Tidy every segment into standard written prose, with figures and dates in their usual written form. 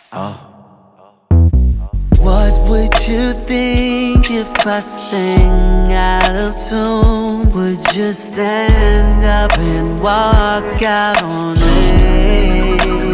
What would you think if I sang out of tune? Would you stand up and walk out on me?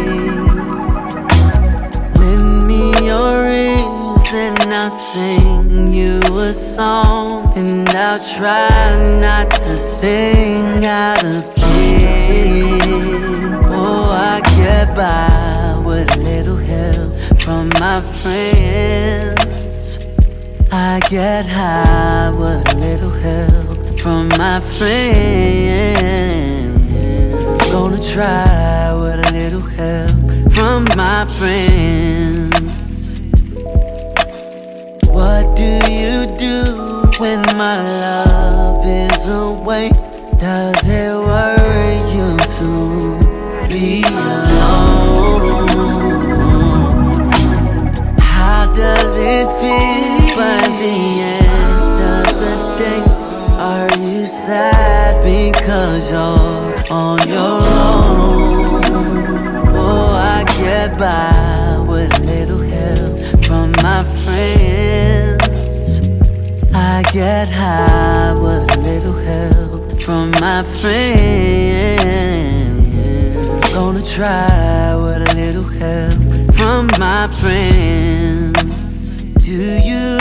Lend me your ears and I'll sing you a song, and I'll try not to sing out of key. Oh, I get by with a little help from my friends. I get high with a little help from my friends. Gonna try with a little help from my friends. What do you do when my love is away? Does it worry you to be alone? How does it feel by the end of the day? Are you sad because you're on your own? Oh, I get by with a little help from my friends. I get high with a little help from my friends. Gonna try with a little help from my friends. Do you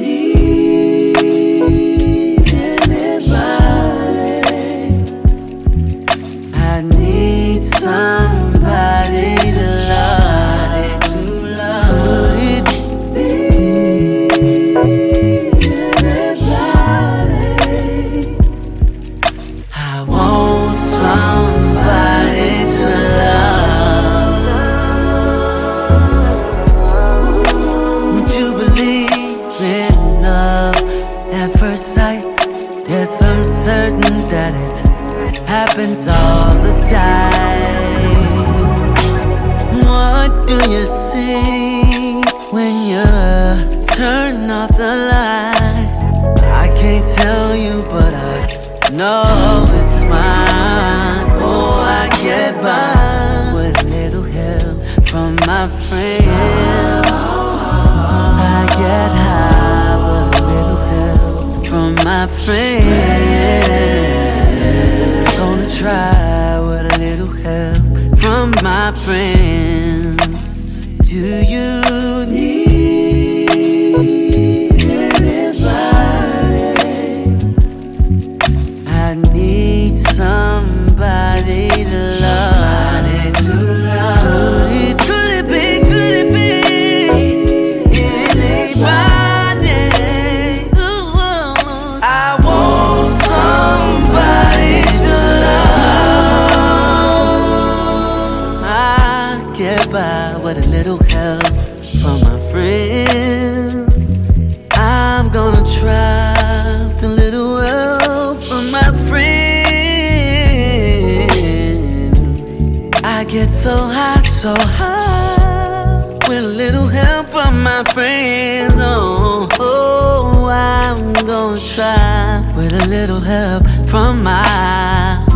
need anybody? I need somebody to love. Could it be anybody? I want somebody to love. Would you believe in love at first sight? Yes, I'm certain that it happens all the time. What do you see when you turn off the light? I can't tell you, but I know it's mine. Oh, I get by with a little help from my friends. I get high with a little help from my friends. Gonna try with a little help from my friends. Do you need anybody? I need somebody to love. Could it be anybody? Ooh, I want somebody to love. I get by with a little help from my friends. I'm gonna try with a little help from my friends. I get so high with a little help from my friends. Oh, I'm gonna try with a little help from my